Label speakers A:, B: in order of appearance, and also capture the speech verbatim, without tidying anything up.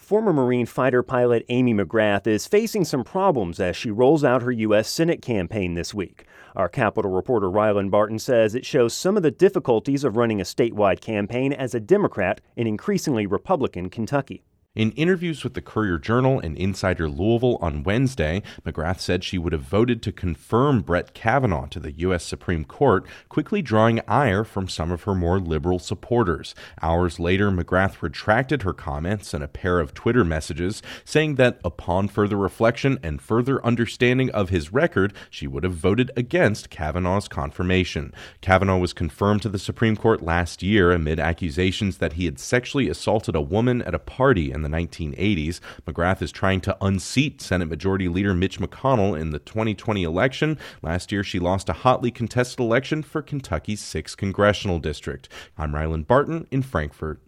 A: Former Marine fighter pilot Amy McGrath is facing some problems as she rolls out her U S Senate campaign this week. Our Capitol reporter Rylan Barton says it shows some of the difficulties of running a statewide campaign as a Democrat in increasingly Republican Kentucky.
B: In interviews with the Courier-Journal and Insider Louisville on Wednesday, McGrath said she would have voted to confirm Brett Kavanaugh to the U S Supreme Court, quickly drawing ire from some of her more liberal supporters. Hours later, McGrath retracted her comments in a pair of Twitter messages, saying that upon further reflection and further understanding of his record, she would have voted against Kavanaugh's confirmation. Kavanaugh was confirmed to the Supreme Court last year amid accusations that he had sexually assaulted a woman at a party in the nineteen eighties. McGrath is trying to unseat Senate Majority Leader Mitch McConnell in the twenty twenty election. Last year, she lost a hotly contested election for Kentucky's sixth congressional district. I'm Rylan Barton in Frankfort.